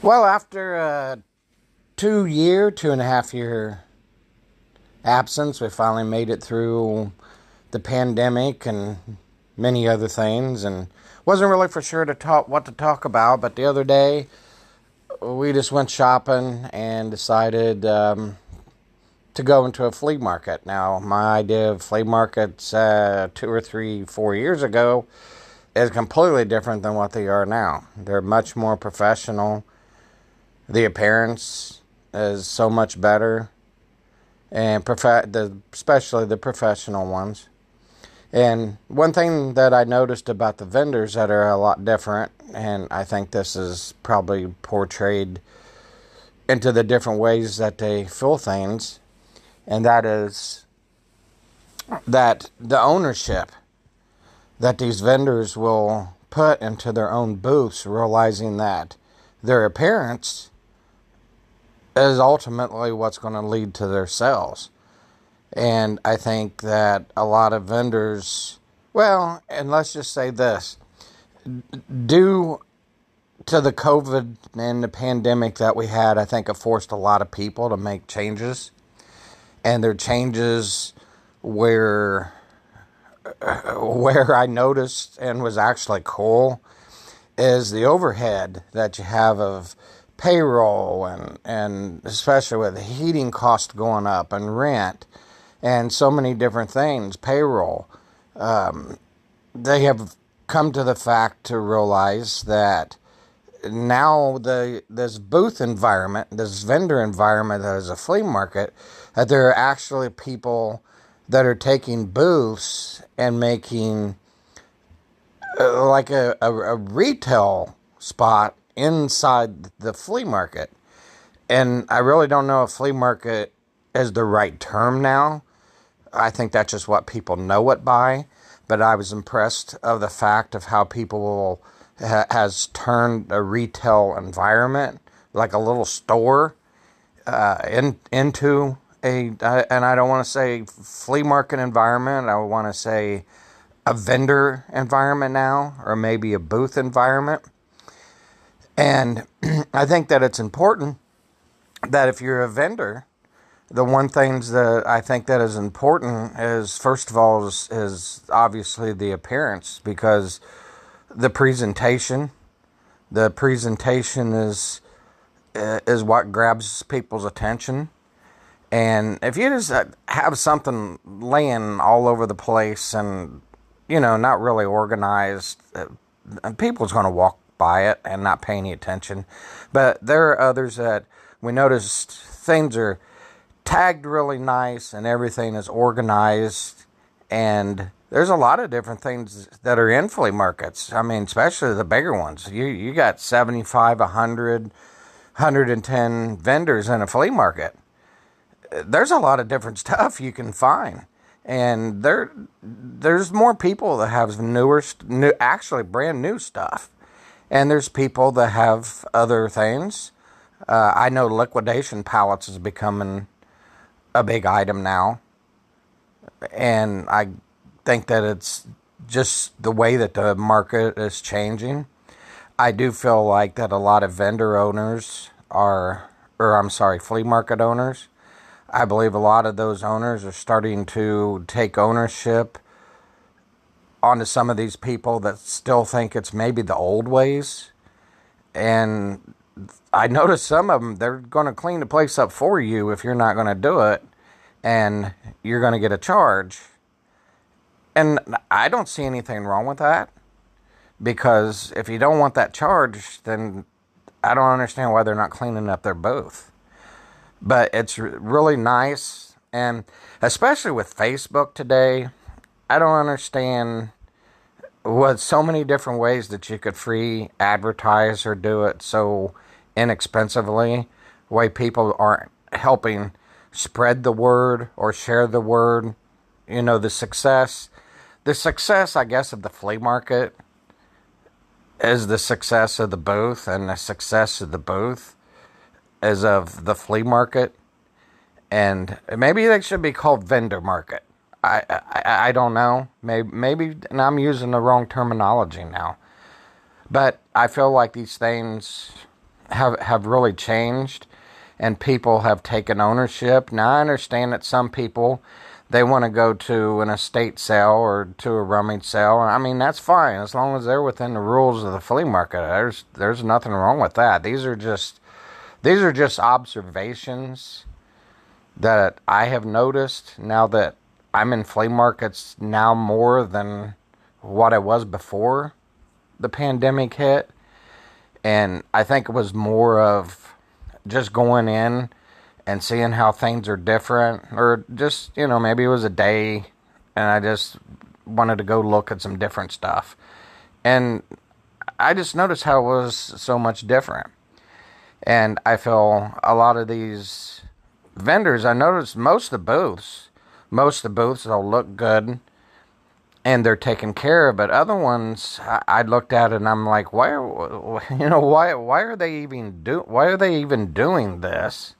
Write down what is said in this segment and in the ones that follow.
Well, after a 2.5 year absence, we finally made it through the pandemic and many other things, and wasn't really for sure to talk what to talk about. But the other day, we just went shopping and decided to go into a flea market. Now, my idea of flea markets 2 or 3, 4 years ago is completely different than what they are now. They're much more professional. The appearance is so much better, and especially the professional ones. And one thing that I noticed about the vendors that are a lot different, and I think this is probably portrayed into the different ways that they fill things, and that is that the ownership that these vendors will put into their own booths, realizing that their appearance is ultimately what's going to lead to their sales. And I think that a lot of vendors, well, and let's just say this, due to the COVID and the pandemic that we had, I think it forced a lot of people to make changes. And their changes where I noticed and was actually cool is the overhead that you have of payroll and especially with the heating cost going up and rent and so many different things, payroll. They have come to the fact to realize that now this booth environment, this vendor environment that is a flea market, that there are actually people that are taking booths and making like a retail spot inside the flea market. And I really don't know if flea market is the right term now. I think that's just what people know it by. But I was impressed of the fact of how people has turned a retail environment, like a little store, into and I don't want to say flea market environment. I want to say a vendor environment now, or maybe a booth environment. And I think that it's important that if you're a vendor, the one things that I think that is important is, first of all, is obviously the appearance, because the presentation is what grabs people's attention. And if you just have something laying all over the place and, not really organized, people's going to walk by it and not pay any attention. But there are others that we noticed things are tagged really nice and everything is organized. And there's a lot of different things that are in flea markets. I mean, especially the bigger ones. You got 75, 100, 110 vendors in a flea market. There's a lot of different stuff you can find, and there's more people that have actually brand new stuff, and there's people that have other things. I know liquidation pallets is becoming a big item now, and I think that it's just the way that the market is changing. I do feel like that a lot of vendor owners flea market owners, I believe a lot of those owners are starting to take ownership onto some of these people that still think it's maybe the old ways. And I noticed some of them, they're going to clean the place up for you if you're not going to do it, and you're going to get a charge. And I don't see anything wrong with that, because if you don't want that charge, then I don't understand why they're not cleaning up their booth. But it's really nice, and especially with Facebook today, I don't understand what so many different ways that you could free advertise or do it so inexpensively, way people aren't helping spread the word or share the word. The success, I guess, of the flea market is the success of the booth, and the success of the booth as of the flea market. And maybe they should be called vendor market. I don't know. Maybe, and I'm using the wrong terminology now. But I feel like these things have really changed, and people have taken ownership. Now I understand that some people, they want to go to an estate sale or to a rummage sale. I mean, that's fine as long as they're within the rules of the flea market. There's nothing wrong with that. These are just observations that I have noticed now that I'm in flea markets now more than what I was before the pandemic hit. And I think it was more of just going in and seeing how things are different, or just, maybe it was a day and I just wanted to go look at some different stuff. And I just noticed how it was so much different. And I feel a lot of these vendors, I noticed most of the booths, they'll look good and they're taken care of. But other ones, I looked at it and I'm like, why are they even doing this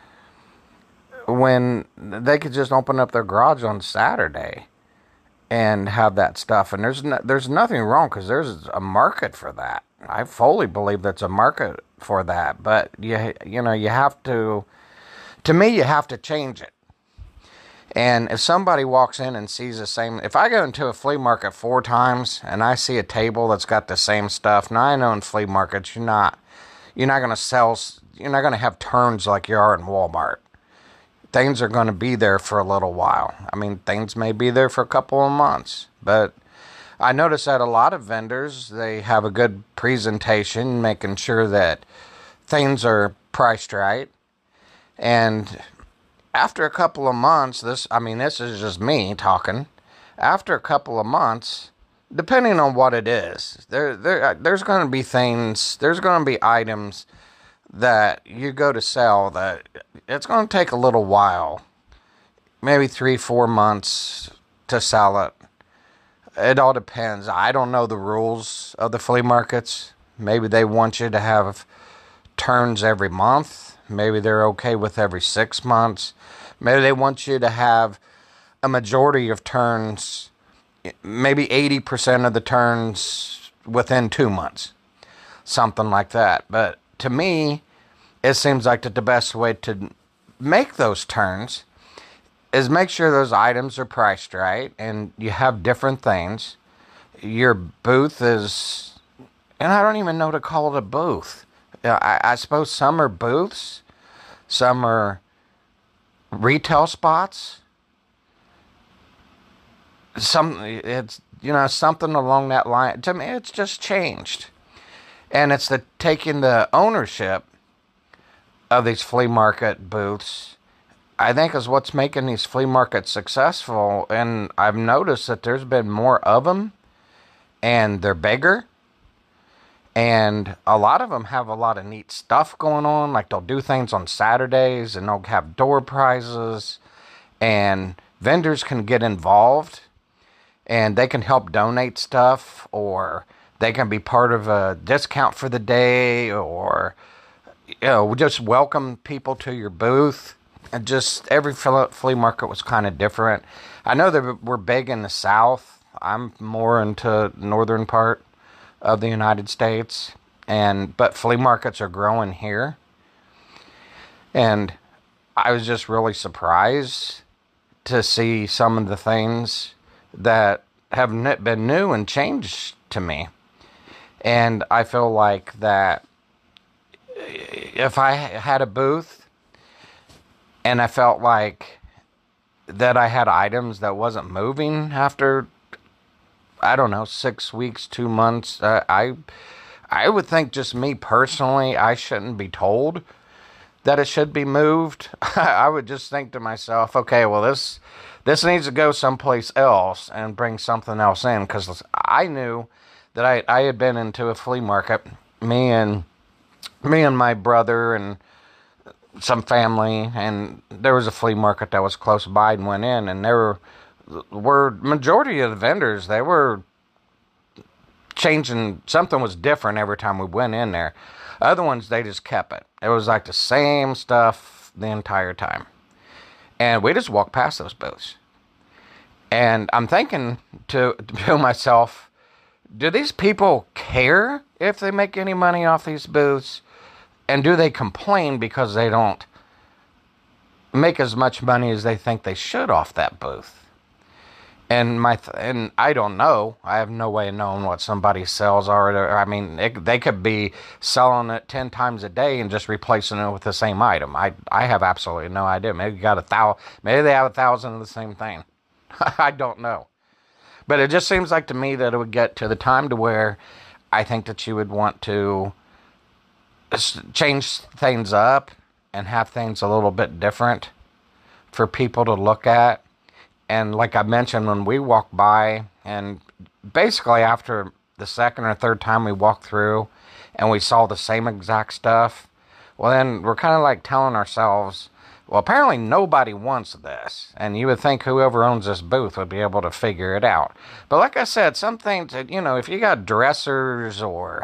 when they could just open up their garage on Saturday and have that stuff? And there's nothing wrong, because there's a market for that. I fully believe that's a market for that. But you have to me, you have to change it. And if somebody walks in and sees the same, if I go into a flea market 4 times and I see a table that's got the same stuff, now I know in flea markets you're not going to have turns like you are in Walmart. Things are going to be there for a little while. I mean, things may be there for a couple of months, but I notice that a lot of vendors, they have a good presentation, making sure that things are priced right. And after a couple of months, this is just me talking. After a couple of months, depending on what it is, there's going to be things, there's going to be items that you go to sell that it's going to take a little while, maybe 3-4 months to sell it. It all depends. I don't know the rules of the flea markets. Maybe they want you to have turns every month. Maybe they're okay with every 6 months. Maybe they want you to have a majority of turns, maybe 80% of the turns within 2 months. Something like that. But to me, it seems like that the best way to make those turns is make sure those items are priced right and you have different things. Your booth is, and I don't even know to call it a booth. I suppose some are booths, some are retail spots. It's something along that line. To me, it's just changed, and it's taking the ownership of these flea market booths, I think, is what's making these flea markets successful. And I've noticed that there's been more of them, and they're bigger. And a lot of them have a lot of neat stuff going on. Like, they'll do things on Saturdays, and they'll have door prizes, and vendors can get involved, and they can help donate stuff, or they can be part of a discount for the day, or just welcome people to your booth. And just every flea market was kind of different. I know that we're big in the South. I'm more into the northern part of the United States, but flea markets are growing here. And I was just really surprised to see some of the things that have been new and changed to me. And I feel like that if I had a booth and I felt like that I had items that wasn't moving after, I don't know, 6 weeks, 2 months, I would think, just me personally, I shouldn't be told that it should be moved. I would just think to myself, okay, well, this needs to go someplace else and bring something else in, because I knew that I had been into a flea market, me and my brother and some family, and there was a flea market that was close by, and went in, and there were majority of the vendors, they were changing, something was different every time we went in there. Other ones, they just kept it. It was like the same stuff the entire time. And we just walked past those booths. And I'm thinking to myself, do these people care if they make any money off these booths? And do they complain because they don't make as much money as they think they should off that booth? And and I don't know. I have no way of knowing what somebody sells. Or I mean, they could be selling it 10 times a day and just replacing it with the same item. I have absolutely no idea. Maybe maybe they have 1,000 of the same thing. I don't know. But it just seems like to me that it would get to the time to where I think that you would want to change things up and have things a little bit different for people to look at. And like I mentioned, when we walk by, and basically after the second or third time we walked through and we saw the same exact stuff, well, then we're kind of like telling ourselves, well, apparently nobody wants this. And you would think whoever owns this booth would be able to figure it out. But like I said, some things that, if you got dressers or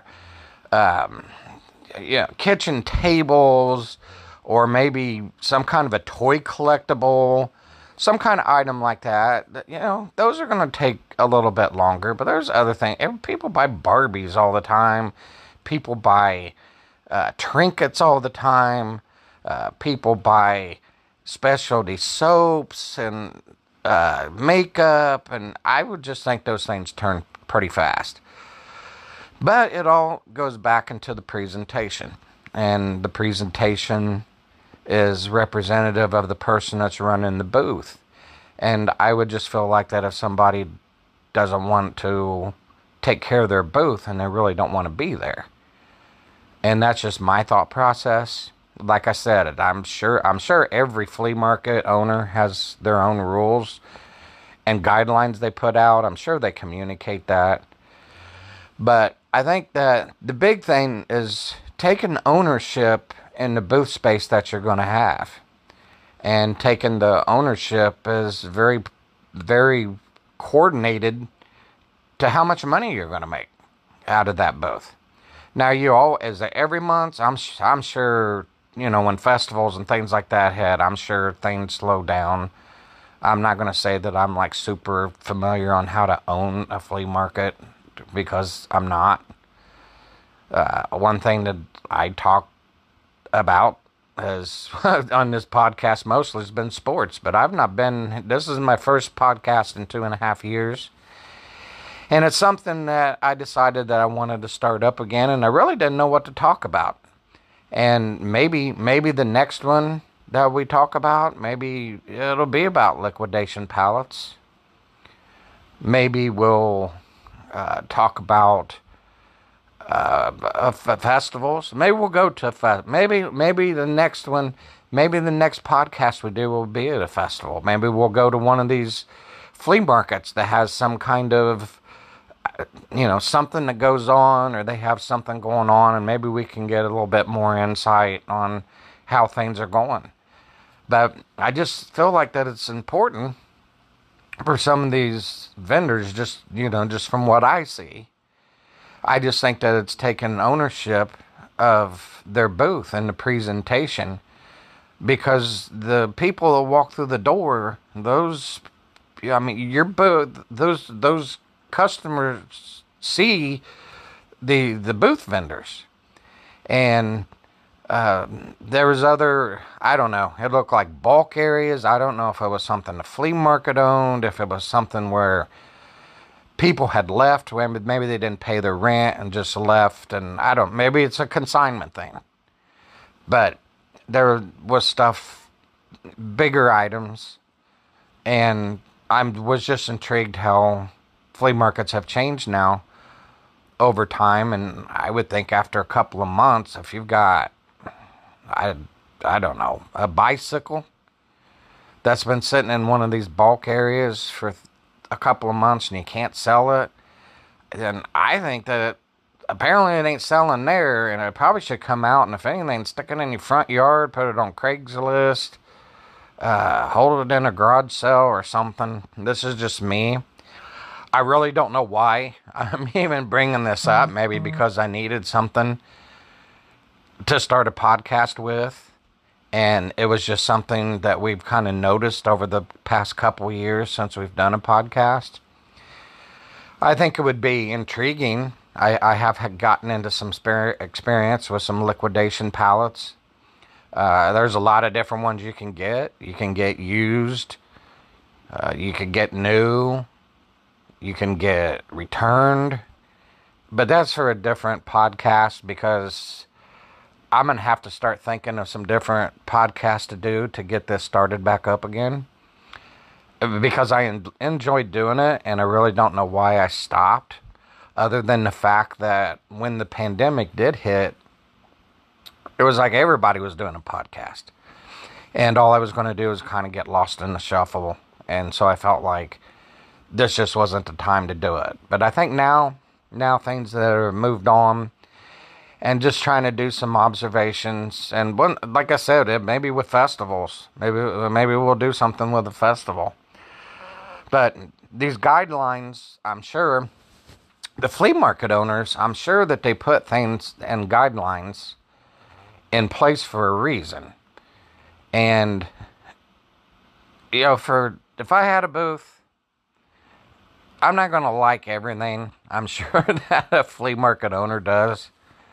kitchen tables, or maybe some kind of a toy collectible, some kind of item like that, those are going to take a little bit longer. But there's other things. People buy Barbies all the time. People buy trinkets all the time. People buy specialty soaps and makeup. And I would just think those things turn pretty fast. But it all goes back into the presentation. And the presentation is representative of the person that's running the booth. And I would just feel like that if somebody doesn't want to take care of their booth and they really don't want to be there. And that's just my thought process. Like I said, I'm sure every flea market owner has their own rules and guidelines they put out. I'm sure they communicate that. But I think that the big thing is taking ownership in the booth space that you're going to have. And taking the ownership is very, very coordinated to how much money you're going to make out of that booth. Now, is it every month? I'm sure, when festivals and things like that hit, I'm sure things slow down. I'm not going to say that I'm like super familiar on how to own a flea market, because I'm not. One thing that I talk about is on this podcast mostly has been sports, but this is my first podcast in 2.5 years. And it's something that I decided that I wanted to start up again, and I really didn't know what to talk about. And maybe the next one that we talk about, maybe it'll be about liquidation pallets. Maybe we'll talk about festivals. Maybe we'll go to maybe the next one, maybe the next podcast we do will be at a festival. Maybe we'll go to one of these flea markets that has some kind of something that goes on, or they have something going on, and maybe we can get a little bit more insight on how things are going. But I just feel like that it's important for some of these vendors, just from what I see. I just think that it's taken ownership of their booth and the presentation, because the people that walk through the door, your booth, those customers see the booth vendors. And there was other, I don't know, it looked like bulk areas. I don't know if it was something the flea market owned, if it was something where people had left, maybe they didn't pay their rent and just left, and maybe it's a consignment thing. But there was stuff, bigger items, and I was just intrigued how flea markets have changed now over time. And I would think after a couple of months, if you've got, I don't know, a bicycle that's been sitting in one of these bulk areas for a couple of months and you can't sell it, then I think that apparently it ain't selling there, and it probably should come out, and if anything, stick it in your front yard, put it on Craigslist, hold it in a garage sale or something. This is just me. I really don't know why I'm even bringing this up. Maybe because I needed something to start a podcast with. And it was just something that we've kind of noticed over the past couple of years since we've done a podcast. I think it would be intriguing I have gotten into some experience with some liquidation pallets. There's a lot of different ones you can get. You can get used. You can get new. You can get returned. But that's for a different podcast because I'm going to have to start thinking of some different podcasts to do to get this started back up again. Because I enjoyed doing it, and I really don't know why I stopped. Other than the fact that when the pandemic did hit, it was like everybody was doing a podcast. And all I was going to do was kind of get lost in the shuffle. And so I felt like this just wasn't the time to do it. But I think now things that are moved on, and just trying to do some observations. And one, like I said, maybe with festivals. Maybe we'll do something with a festival. But these guidelines, I'm sure, the flea market owners, I'm sure that they put things and guidelines in place for a reason. And, if I had a booth, I'm not going to like everything. I'm sure that a flea market owner does.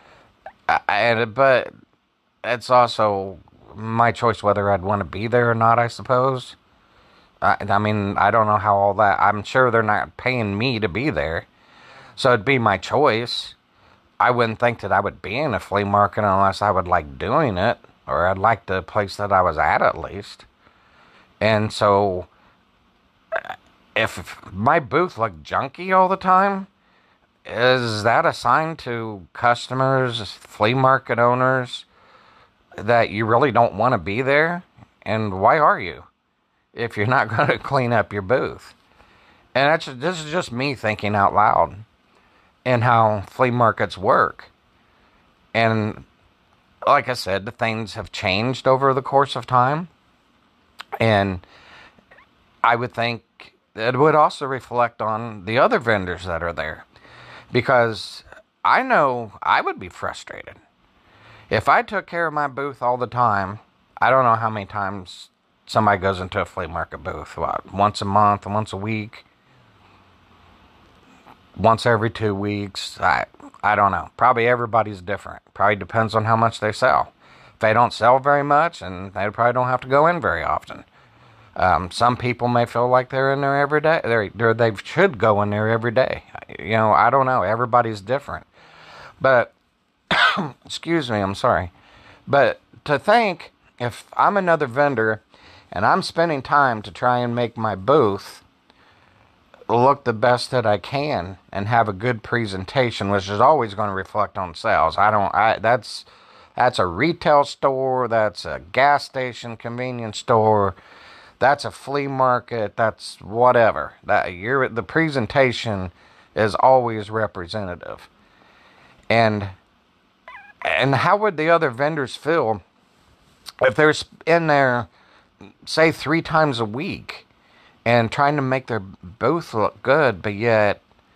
But it's also my choice whether I'd want to be there or not, I suppose. I mean, I don't know how all that... I'm sure they're not paying me to be there. So it'd be my choice. I wouldn't think that I would be in a flea market unless I would like doing it. Or I'd like the place that I was at least. And so, if my booth looked junky all the time, is that a sign to customers, flea market owners, that you really don't want to be there? And why are you, if you're not going to clean up your booth? And this is just me thinking out loud, and how flea markets work. And like I said, the things have changed over the course of time. And I would think it would also reflect on the other vendors that are there. Because I know I would be frustrated. If I took care of my booth all the time, I don't know how many times somebody goes into a flea market booth. What, once a month, once a week, once every 2 weeks. I don't know. Probably everybody's different. Probably depends on how much they sell. If they don't sell very much, and they probably don't have to go in very often. Some people may feel like they're in there every day. They should go in there every day. I don't know. Everybody's different. But, excuse me, I'm sorry. But to think, if I'm another vendor and I'm spending time to try and make my booth look the best that I can and have a good presentation, which is always going to reflect on sales. That's a retail store, that's a gas station, convenience store, that's a flea market, that's whatever. The presentation is always representative. And how would the other vendors feel if they're in there, say, 3 times a week and trying to make their booth look good, but yet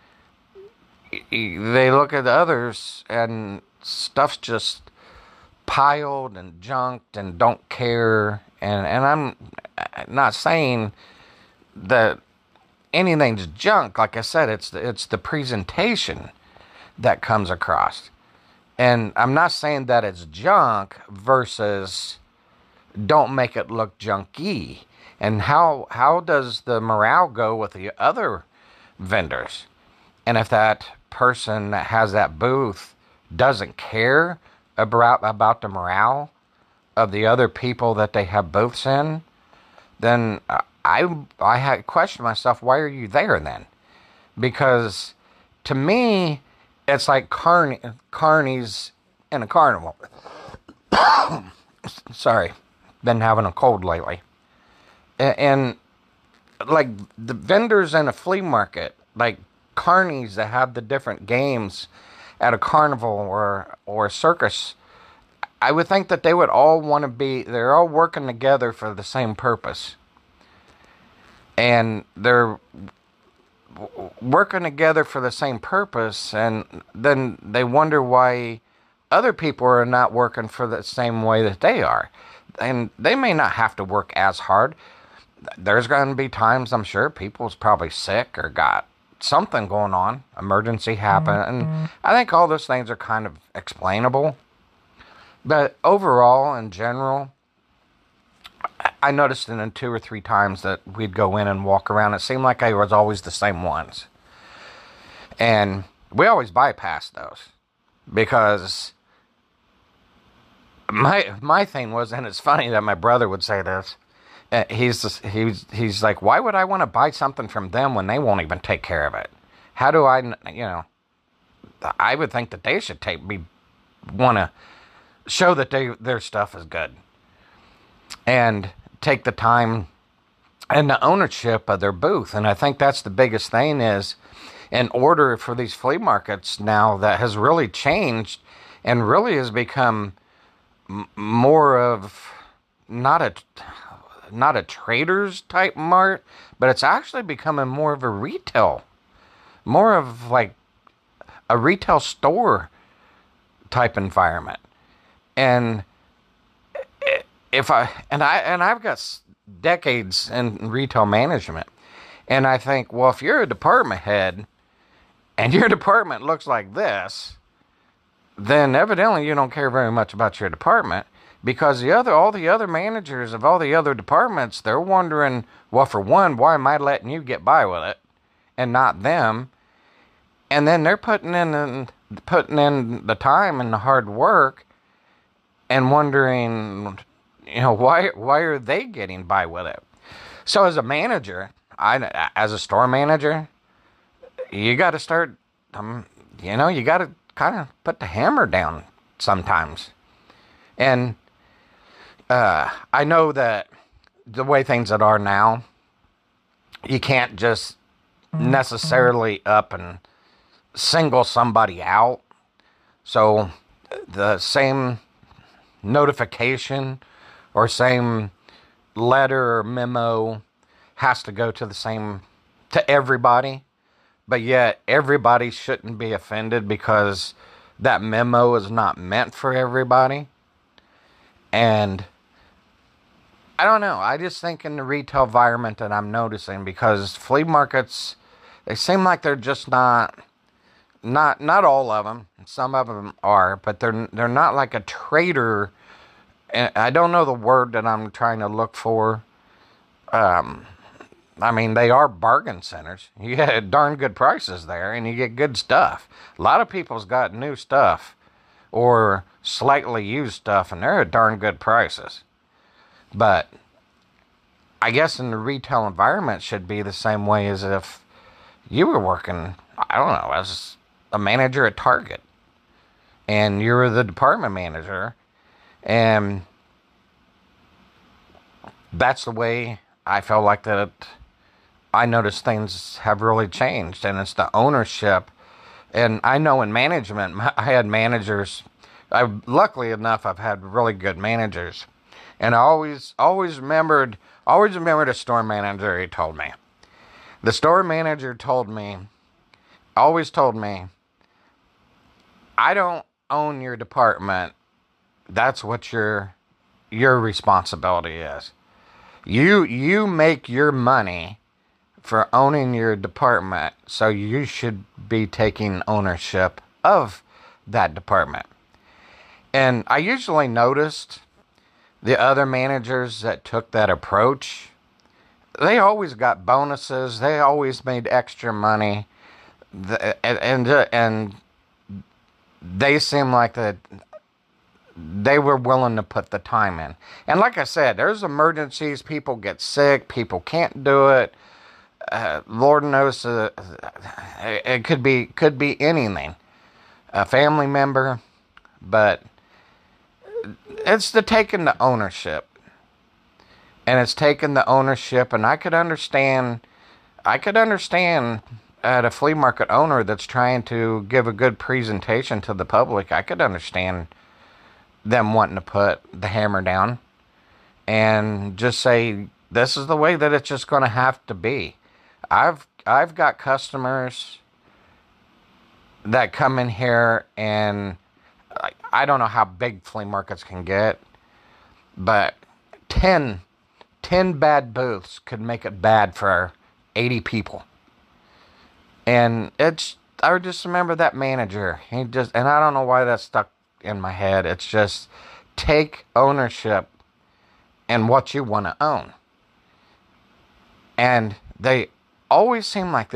they look at others and stuff's just piled and junked and don't care. And I'm not saying that anything's junk. Like I said, it's the presentation that comes across. And I'm not saying that it's junk versus don't make it look junky. And how does the morale go with the other vendors? And if that person that has that booth doesn't care about the morale of the other people that they have booths in, then I had questioned myself, why are you there then? Because to me, it's like carnies in a carnival. Sorry, been having a cold lately. And like the vendors in a flea market, like carnies that have the different games at a carnival or a circus, I would think that they would all want to they're all working together for the same purpose. And they're working together for the same purpose, and then they wonder why other people are not working for the same way that they are. And they may not have to work as hard. There's going to be times, I'm sure, people's probably sick or got something going on. Emergency happened. And I think all those things are kind of explainable. But overall, in general, I noticed it in 2 or 3 times that we'd go in and walk around. It seemed like I was always the same ones. And we always bypassed those because my thing was, and it's funny that my brother would say this. He's like, why would I want to buy something from them when they won't even take care of it? How do I would think that they should want to show that their stuff is good and take the time and the ownership of their booth. And I think that's the biggest thing is, in order for these flea markets now, that has really changed and really has become more of not a traders type mart, but it's actually becoming more of more of like a retail store type environment. And I've got decades in retail management, and I think, well, if you're a department head and your department looks like this, then evidently you don't care very much about your department, because all the other managers of all the other departments, they're wondering, well, for one, why am I letting you get by with it and not them? And then they're putting in the time and the hard work and wondering, why are they getting by with it? So as a manager, as a store manager, you got to start, you got to kind of put the hammer down sometimes. And I know that the way things that are now, you can't just necessarily up and single somebody out. So the same notification or same letter or memo has to go to everybody. But yet everybody shouldn't be offended because that memo is not meant for everybody. And I don't know. I just think in the retail environment that I'm noticing, because flea markets, they seem like they're just not all of them. Some of them are, but they're not like a trader. And I don't know the word that I'm trying to look for. They are bargain centers. You get darn good prices there, and you get good stuff. A lot of people's got new stuff or slightly used stuff, and they're at darn good prices. But I guess in the retail environment should be the same way as if you were working, I don't know, as a manager at Target, and you were the department manager, and that's the way I felt like that. I noticed things have really changed, and it's the ownership. And I know in management, I had managers. Luckily enough, I've had really good managers, and I always remembered a store manager. He told me, the store manager always told me, I don't own your department. That's what your responsibility is. You make your money for owning your department, so you should be taking ownership of that department. And I usually noticed the other managers that took that approach, they always got bonuses, they always made extra money, and they seemed like that they were willing to put the time in. And like I said, there's emergencies, people get sick, people can't do it. Lord knows, it could be anything, a family member, but it's taking the ownership, and it's taking the ownership. And I could understand at a flea market owner that's trying to give a good presentation to the public. I could understand them wanting to put the hammer down and just say, this is the way that it's just going to have to be. I've got customers that come in here, and I don't know how big flea markets can get, but 10 bad booths could make it bad for 80 people. And I just remember that manager. And I don't know why that stuck in my head. It's just take ownership in what you want to own. And they always seem like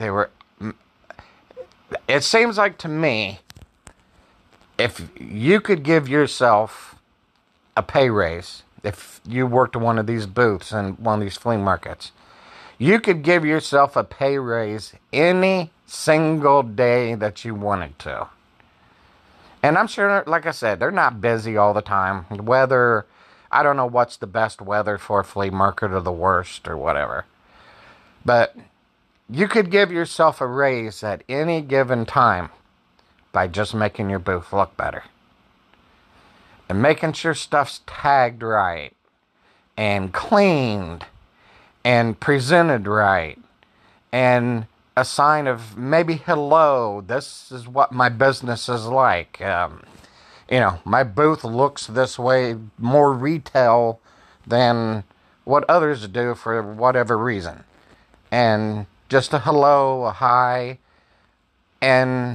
it seems like to me, if you could give yourself a pay raise, if you worked at one of these booths in one of these flea markets, you could give yourself a pay raise any single day that you wanted to. And I'm sure, like I said, they're not busy all the time. Weather, I don't know what's the best weather for a flea market or the worst or whatever. But you could give yourself a raise at any given time by just making your booth look better. And making sure stuff's tagged right and cleaned and presented right. And a sign of maybe, hello, this is what my business is like. My booth looks this way, more retail than what others do for whatever reason. And just a hello, a hi, and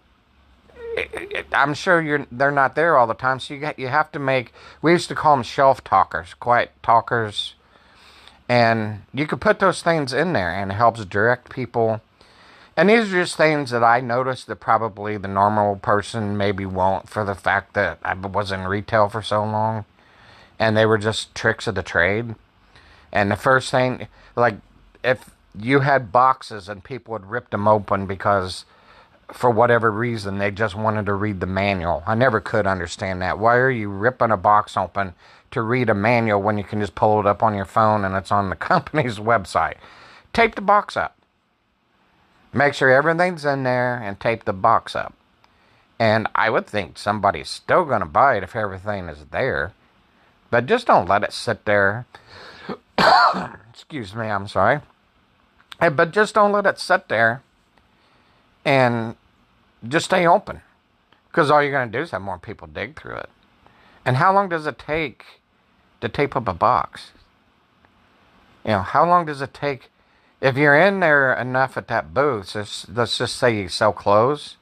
I'm sure they're not there all the time, so you have to make, we used to call them shelf talkers, quiet talkers, and you could put those things in there, and it helps direct people. And these are just things that I noticed that probably the normal person maybe won't, for the fact that I was in retail for so long, and they were just tricks of the trade. And the first thing, like, if you had boxes and people would rip them open because for whatever reason they just wanted to read the manual. I never could understand that. Why are you ripping a box open to read a manual when you can just pull it up on your phone and it's on the company's website? Tape the box up. Make sure everything's in there and tape the box up. And I would think somebody's still going to buy it if everything is there. But just don't let it sit there. Excuse me, I'm sorry. But just don't let it sit there and just stay open. Because all you're going to do is have more people dig through it. And how long does it take to tape up a box? How long does it take? If you're in there enough at that booth, let's just say you sell clothes,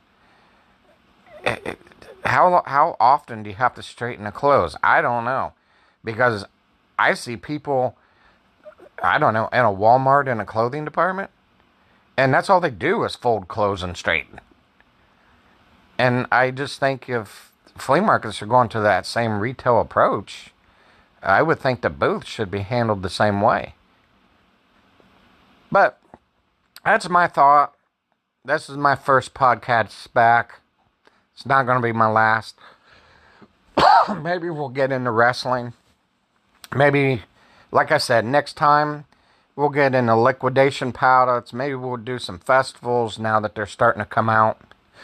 how often do you have to straighten the clothes? I don't know. Because I see people, I don't know, in a Walmart in a clothing department, and that's all they do is fold clothes and straighten. And I just think if flea markets are going to that same retail approach, I would think the booth should be handled the same way. But that's my thought. This is my first podcast back. It's not going to be my last. Maybe we'll get into wrestling. Maybe, like I said, next time we'll get into liquidation pilots. Maybe we'll do some festivals now that they're starting to come out.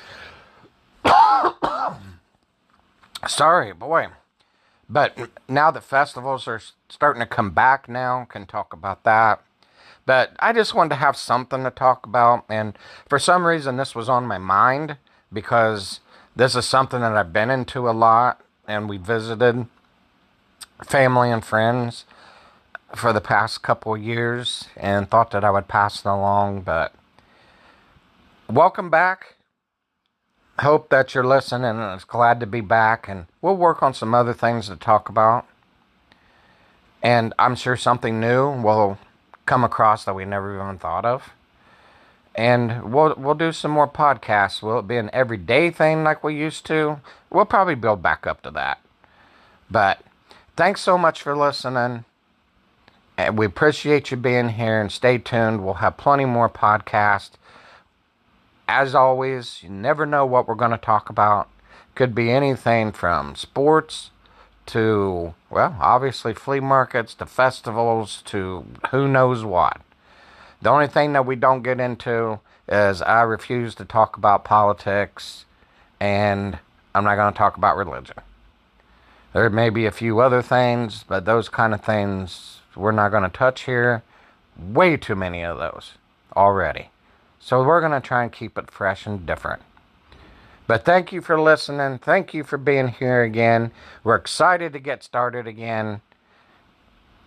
Sorry, boy. But now that festivals are starting to come back now, can talk about that. But I just wanted to have something to talk about. And for some reason, this was on my mind because this is something that I've been into a lot. And we visited family and friends for the past couple of years and thought that I would pass it along. But welcome back. Hope that you're listening and it's glad to be back. And we'll work on some other things to talk about. And I'm sure something new will come across that we never even thought of. And we'll do some more podcasts. Will it be an everyday thing like we used to? We'll probably build back up to that. But thanks so much for listening. And we appreciate you being here, and stay tuned. We'll have plenty more podcasts. As always, you never know what we're going to talk about. Could be anything from sports to, well, obviously flea markets, to festivals, to who knows what. The only thing that we don't get into is I refuse to talk about politics, and I'm not going to talk about religion. There may be a few other things, but those kind of things we're not going to touch here. Way too many of those already. So we're going to try and keep it fresh and different. But thank you for listening. Thank you for being here again. We're excited to get started again.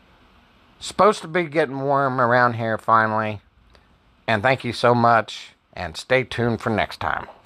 Supposed to be getting warm around here finally. And thank you so much. and stay tuned for next time.